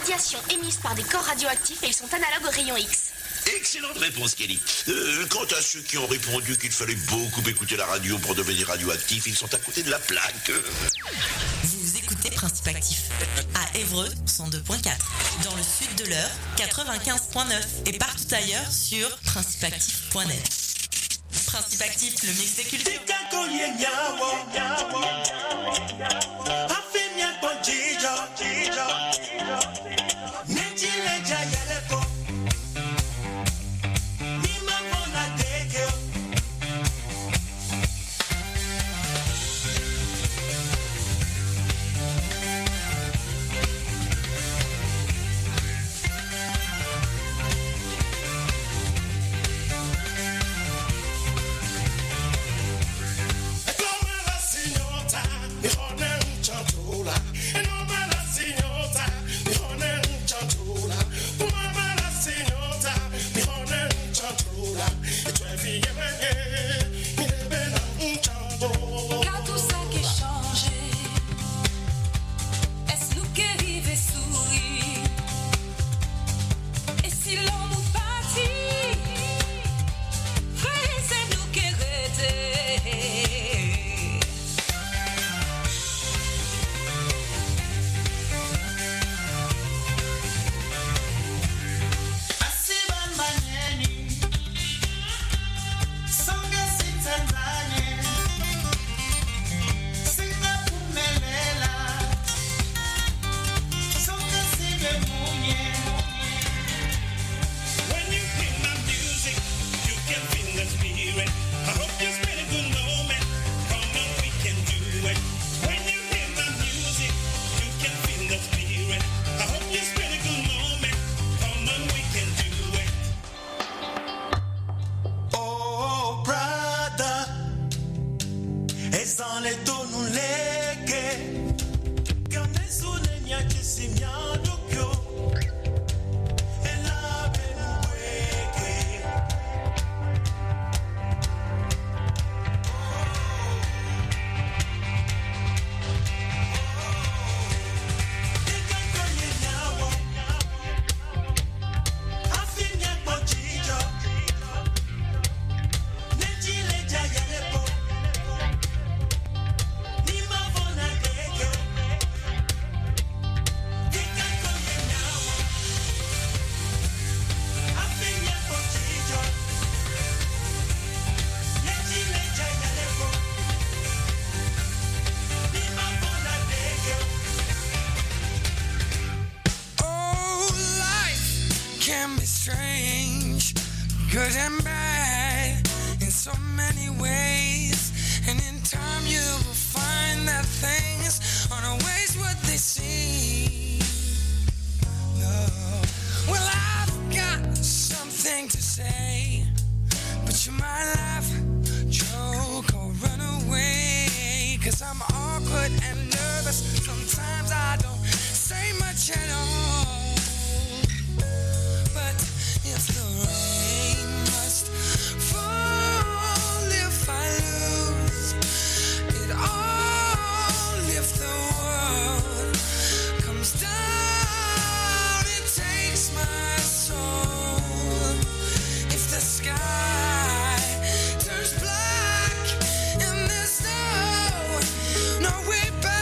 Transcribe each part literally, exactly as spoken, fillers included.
radiations émises par des corps radioactifs et ils sont analogues aux rayons X. Excellente réponse, Kelly. Euh, quant à ceux qui ont répondu qu'il fallait beaucoup écouter la radio pour devenir radioactif, ils sont à côté de la plaque. Vous écoutez Principe Actif à Évreux cent deux point quatre, dans le sud de l'Eure quatre-vingt-quinze point neuf et partout ailleurs sur principe actif point net. Principe Actif, le mix des cultures. good and bad in so many ways, and in time you will find that things aren't always what they seem. No. Well, I've got something to say, but you might laugh, joke, or run away, 'cause I'm awkward and nervous. Sometimes I don't say much at all, but if the rain must fall, if I lose it all, if the world comes down and takes my soul, if the sky turns black and there's no, no way back.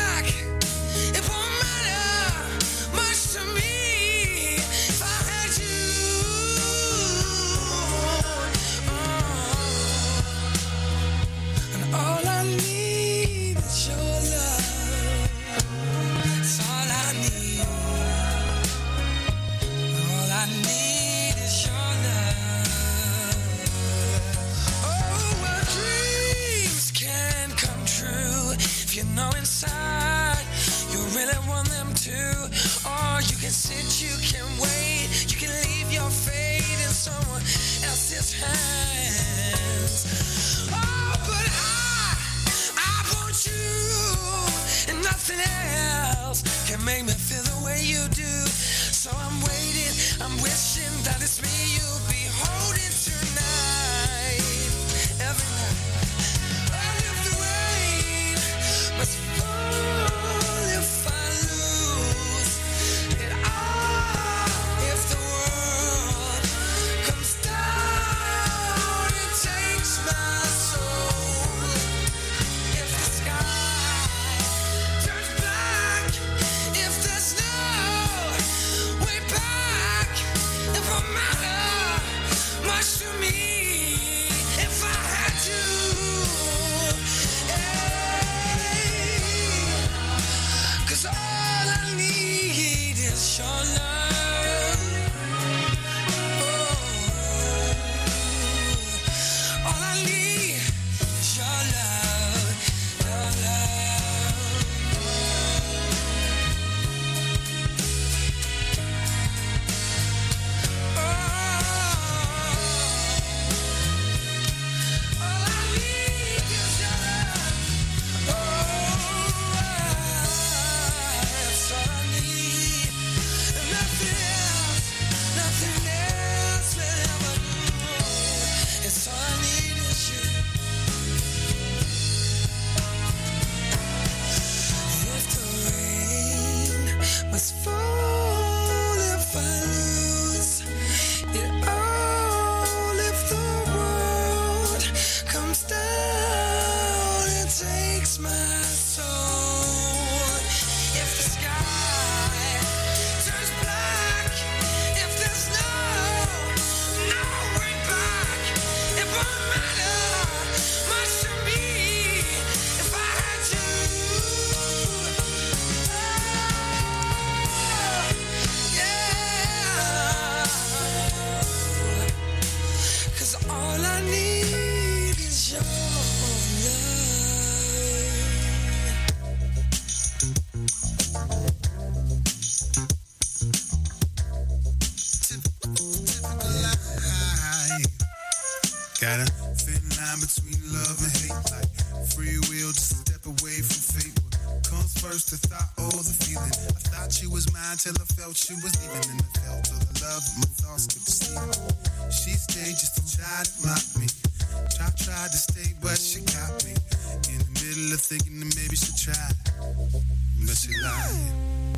Got a thin line between love and hate, like free will, just a step away from fate. What comes first, the thought or the feeling? I thought she was mine till I felt she was leaving, and I felt all the love, my thoughts could sleep. She stayed just to try to mock me. Try, tried to stay, but she caught me in the middle of thinking that maybe she tried, but she lied.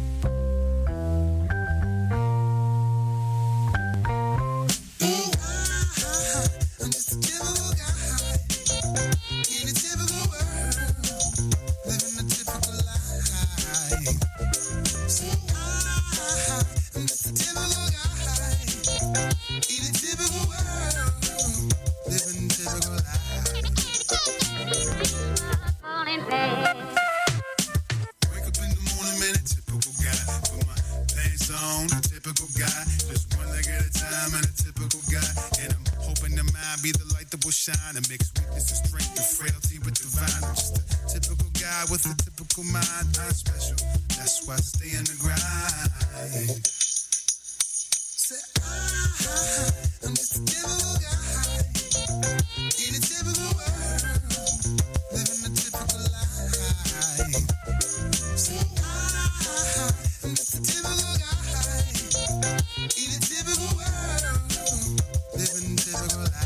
Shine and mix weakness and strength and frailty with divine. I'm just a typical guy with a typical mind. I'm special, that's why I stay on the grind. Say, ah, I'm just a typical guy in a typical world, living a typical life. Say, ah, I'm just a typical guy in a typical world, living a typical life.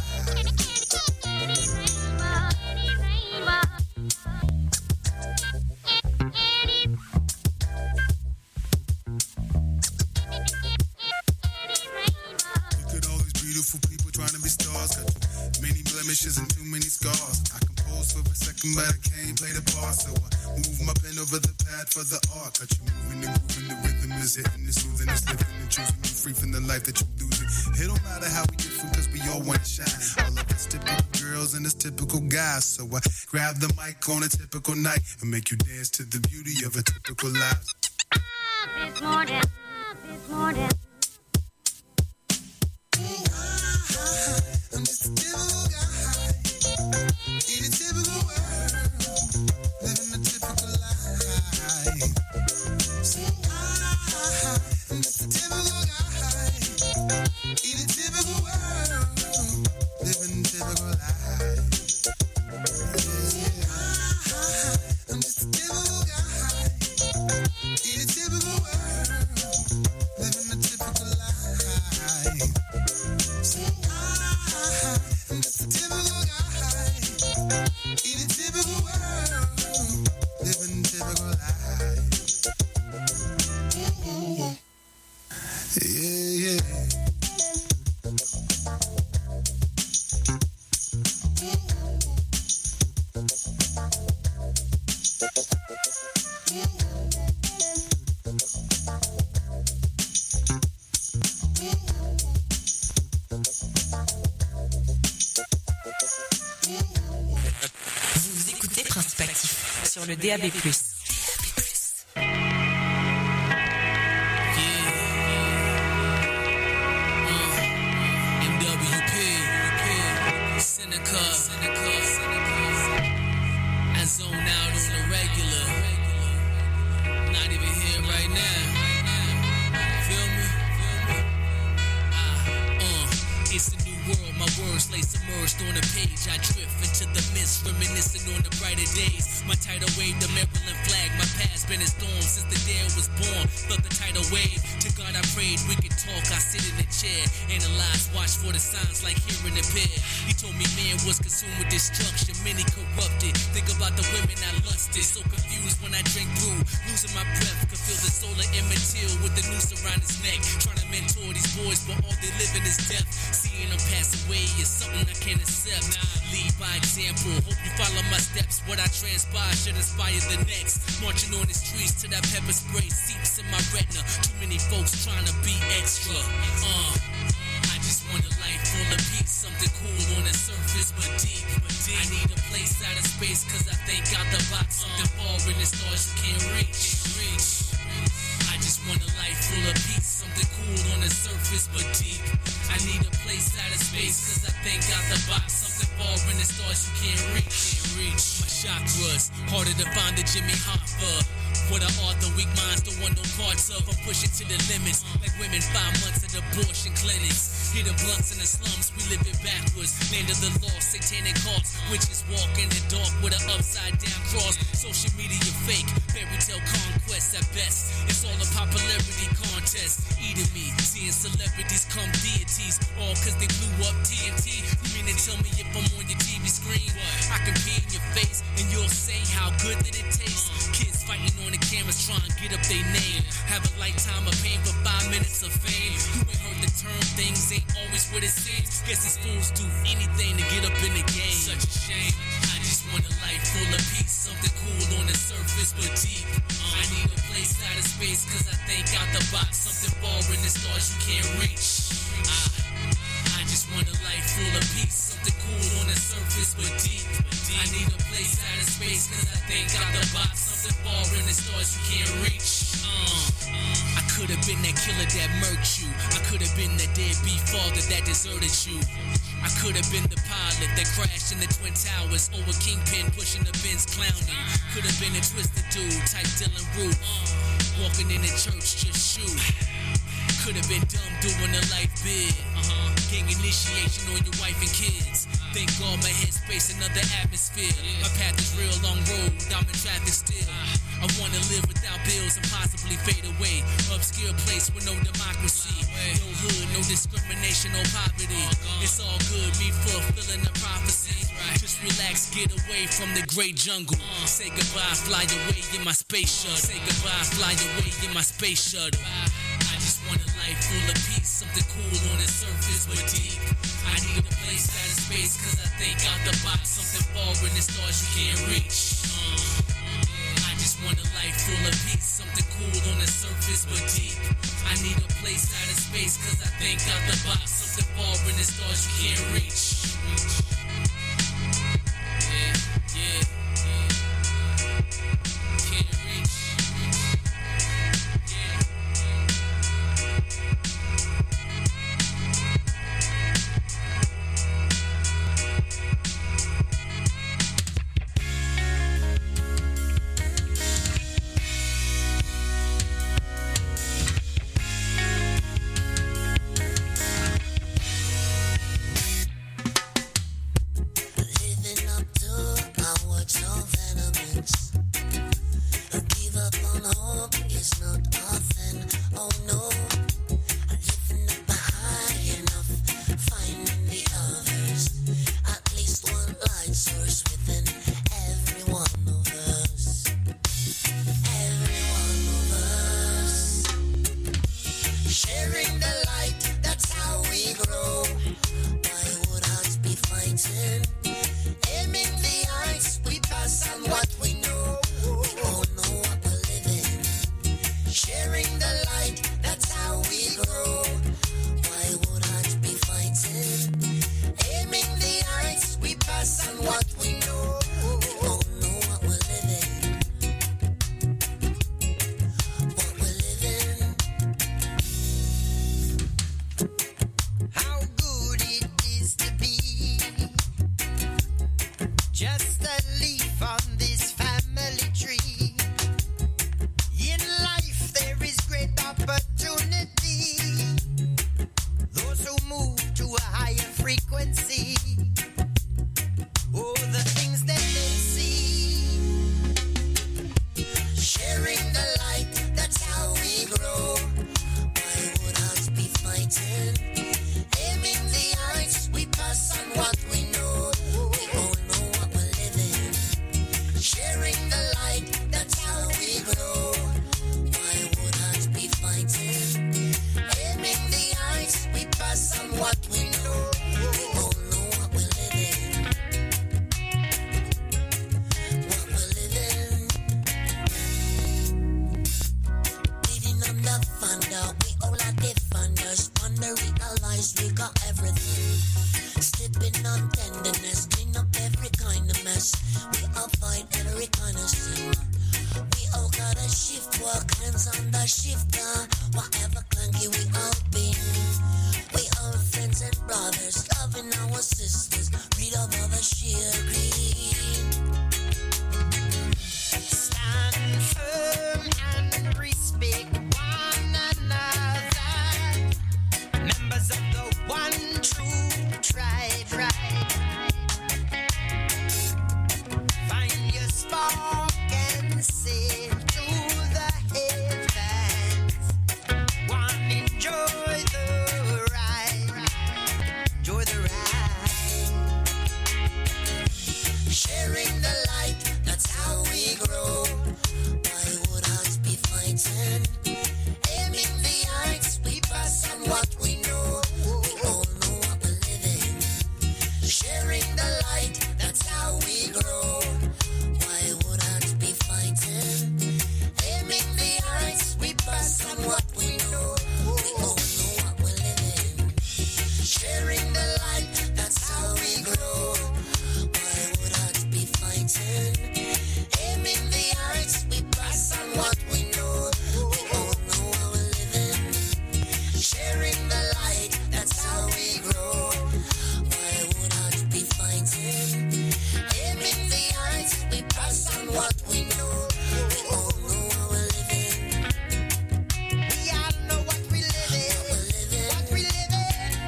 And too many scars. I composed for a second, but I can't play the part, so I move my pen over the pad for the art. Got you moving and grooving, the rhythm is hitting, it's soothing, it's lifting and choosing you free from the life that you're losing. It don't matter how we different, cause we all want to shine. All of us typical girls and us typical guys, so I grab the mic on a typical night and make you dance to the beauty of a typical life. This morning, this morning. I'm just a typical guy in a typical world, living a typical life. Say, ah, I'm just a typical guy in a typical world, living a typical life. Say, ah, I'm just a typical guy in a typical world, living a typical life. Say, I'm just a typical guy in a typical world, living a typical life. Yeah, yeah. Vous écoutez Principe Actif sur le D A B plus. What an author, weak minds don't want no parts of. I'm pushing to the limits, like women five months at abortion clinics. Getting blunts in the slums, we live it backwards. Land of the lost, satanic hearts. Witches walk in the dark with an upside down cross. Social media fake, fairy tale conquest at best. It's all a popularity contest. Eating me, seeing celebrities come deities. All cause they blew up T N T. You mean to tell me if I'm on your T V screen, I can pee in your face and you'll say how good that it tastes. Kids fighting on the cameras trying to get up their name. Have a lifetime of pain for five minutes of fame. You ain't heard the term, things ain't always what it seems. Guess these fools do anything to get up in the game. Such a shame. I just want a life full of peace. Something cool on the surface but deep. I need a place out of space cause I think out the box. Something far in the stars you can't reach. I, I just want a life full of peace. Something cool on the surface but deep. I need a place out of space cause I think out the box. Something far in the stars you can't reach. Uh, I could have been that killer that murked you. I could have been that deadbeat father that deserted you. I could have been the pilot that crashed in the Twin Towers, or a kingpin pushing the Benz clowning. Could have been a twisted dude, type Dylan Roof, walking in the church just shoot. Could have been dumb doing a life bid. Uh-huh. Gang initiation on your wife and kids. Thank God my headspace, another atmosphere. My path is real, long road, I'm in traffic still. I wanna live without bills and possibly fade away. Obscure place with no democracy. No hood, no discrimination, no poverty. It's all good, me fulfilling the prophecy. Just relax, get away from the great jungle. Say goodbye, fly away in my space shuttle. Say goodbye, fly away in my space shuttle. I just want a life full of peace. Something cool on the surface but deep. I need a place out of space cause I think out the box. Something far in the stars you can't reach. uh, I just want a life full of peace. Something cool on the surface but deep. I need a place out of space cause I think out the box. Something far in the stars you can't reach. Yeah, yeah, yeah. Can't reach. Yeah. Members of the the light, that's how we grow. Why would I be fighting? Aiming the heights, we pass on what we know. We all know how we're living. Sharing the light, that's how we grow. Why would I be fighting? Aiming the heights, we pass on what we know. We all know how we're living. We all know what we living. What we're living. What we living.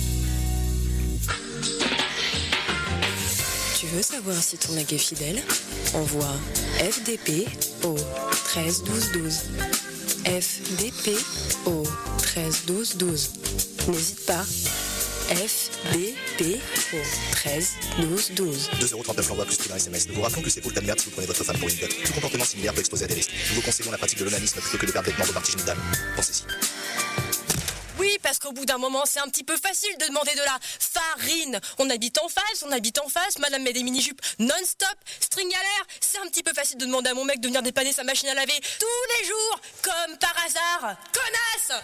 Tu veux savoir si ton mec est fidèle? Envoie F D P au treize douze douze. F D P au treize douze douze. N'hésite pas. F D P au treize douze douze. deux euros trente-neuf l'envoi plus prix d'un S M S. Nous vous rappelons que c'est pour le terminable si vous prenez votre femme pour une dot. Tout comportement similaire peut exposer à des risques. Nous vous conseillons la pratique de l'onanisme plutôt que de perdre vêtements de partie génitale. Pensez-y. Oui, parce qu'au bout d'un moment, c'est un petit peu facile de demander de la farine. On habite en face, on habite en face, madame met des mini-jupes non-stop, string à l'air. C'est un petit peu facile de demander à mon mec de venir dépanner sa machine à laver tous les jours, comme par hasard. Connasse!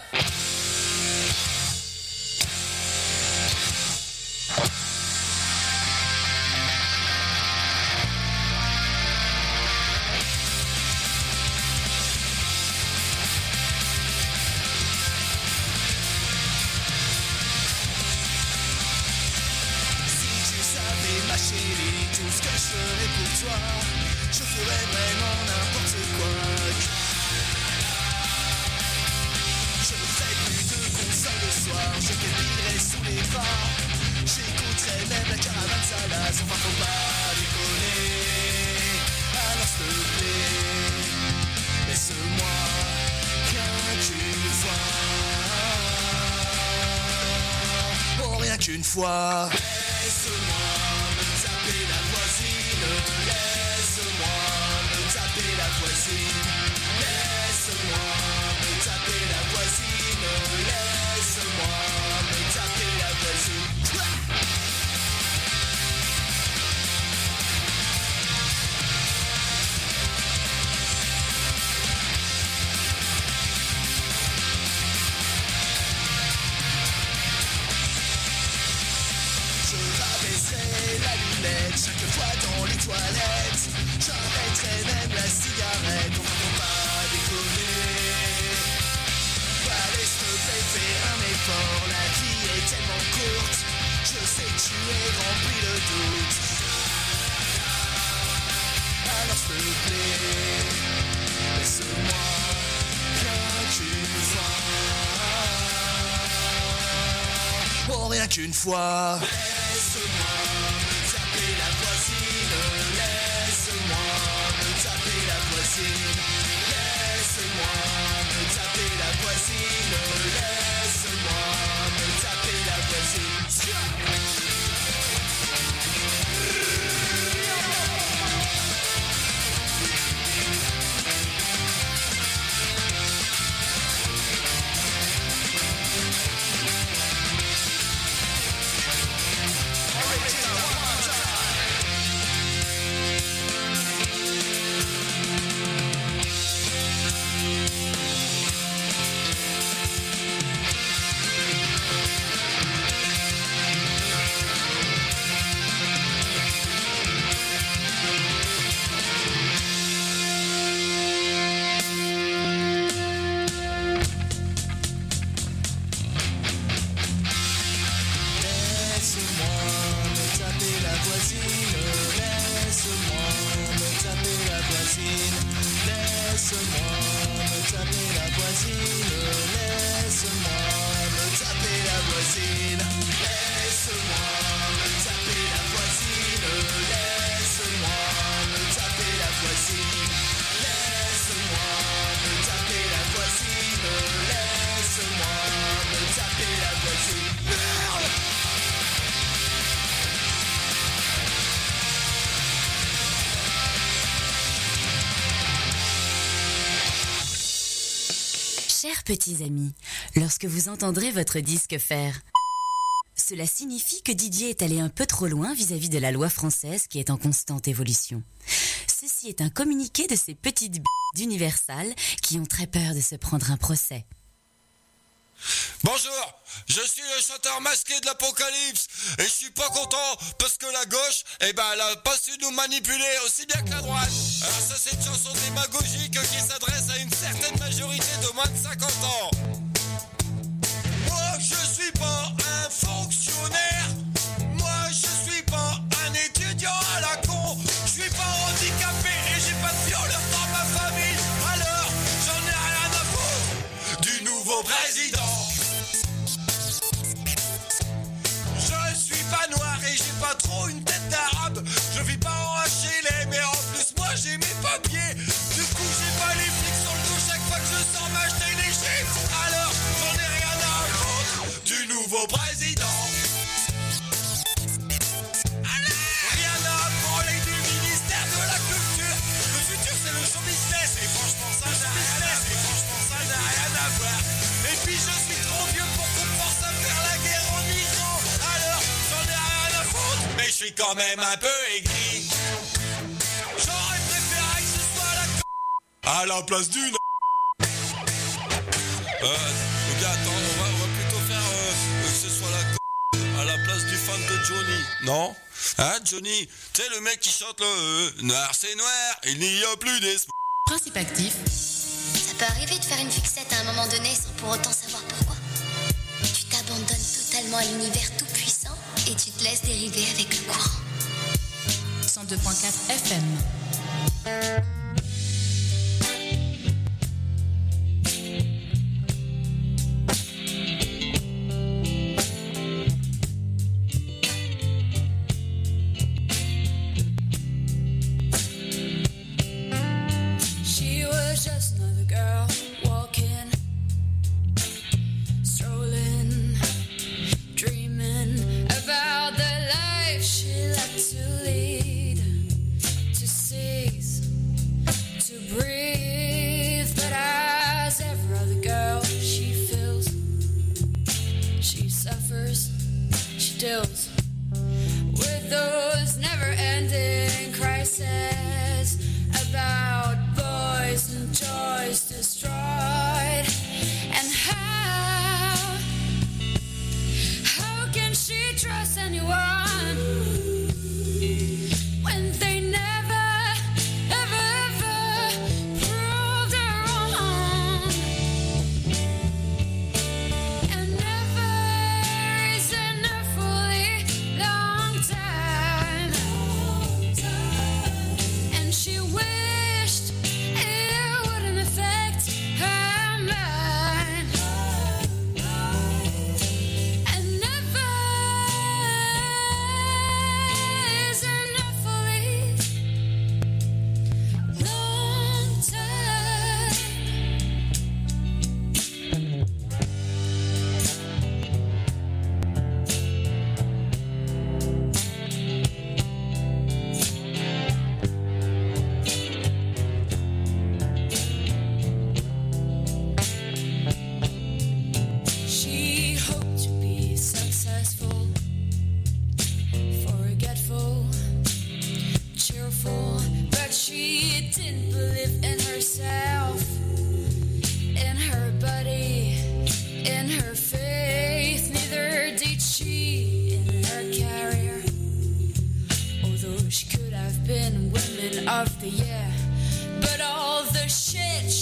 Ma chérie, tout ce que je ferais pour toi, je ferais vraiment n'importe quoi. Je ne ferais plus de console le soir, je t'épillerais sous les bras, j'écouterais même la caravane salade, enfin faut pas déconner. Alors s'il te plaît, laisse-moi rien qu'une fois. Oh, rien qu'une fois. Laisse-moi me taper la voisine, laisse-moi me taper la voisine, laisse-moi me taper la voisine, laisse-moi me taper la voisine. La lunette, chaque fois dans les toilettes, j'arrêterai même la cigarette, on ne pas déconner. Allez s'il te plaît, fais un effort, la vie est tellement courte, je sais que tu es rempli de doutes. Alors s'il te plaît, laisse-moi rien qu'une fois. Oh, rien qu'une fois. Laisse-moi me taper la voisine, laisse-moi me taper la voisine, laisse-moi me taper la voisine, laisse-moi me taper la voisine. Chers petits amis, lorsque vous entendrez votre disque faire, cela signifie que Didier est allé un peu trop loin vis-à-vis de la loi française qui est en constante évolution. Ceci est un communiqué de ces petites b*** d'Universal qui ont très peur de se prendre un procès. Bonjour, je suis le chanteur masqué de l'Apocalypse et je suis pas content parce que la gauche, eh ben, elle a pas su nous manipuler aussi bien que la droite. Alors ça, c'est une chanson démagogique qui s'adresse à une certaine majorité de moins de cinquante ans. Moi, je suis pas un fonctionnaire. Moi, je suis pas un étudiant à la con. Je suis pas handicapé et j'ai pas de violeur dans ma famille. Alors, j'en ai rien à foutre du nouveau président. Je suis pas noir et j'ai pas trop une tête d'arabe. Je vis pas en H L M mais en plus moi j'ai mes papiers. Du coup j'ai pas les flics sur le dos chaque fois que je sors m'acheter des chips. Alors j'en ai rien à foutre du nouveau président. Alors rien à branler du ministère de la culture. Le futur c'est le show business et franchement ça n'a rien à et franchement ça n'a rien à voir. Et puis je suis trop vieux pour qu'on pense à faire la guerre en Iran. Alors j'en ai rien à foutre, mais je suis quand même un peu aigri. J'aurais préféré que ce soit la c... à la place d'une. Euh, les gars, attends, on va, on va plutôt faire euh, que ce soit la c... à la place du fan de Johnny. Non? Hein, Johnny? Tu sais, le mec qui chante le euh, noir c'est noir, il n'y a plus d'espoir. Principe actif. Ça peut arriver de faire une fixette à un moment donné sans pour autant savoir pourquoi. Tu t'abandonnes totalement à l'univers tout puissant et tu te laisses dériver avec le courant. cent deux point quatre F M. She was just another girl walking, strolling, dreaming about the life she liked to lead, to seize, to breathe. But as every other girl, she feels, she suffers, she deals with those never-ending crises about boys and joys destroyed. And how, how can she trust anyone when they never, ever, ever proved her wrong? And never is enough for a long time. And she wished it wouldn't affect her mind. And never is enough for a long time. She hoped to be successful, forgetful, cheerful, but she didn't believe in herself, in her body, in her faith. Neither did she in her career, although she could have been Women of the Year. But all the shit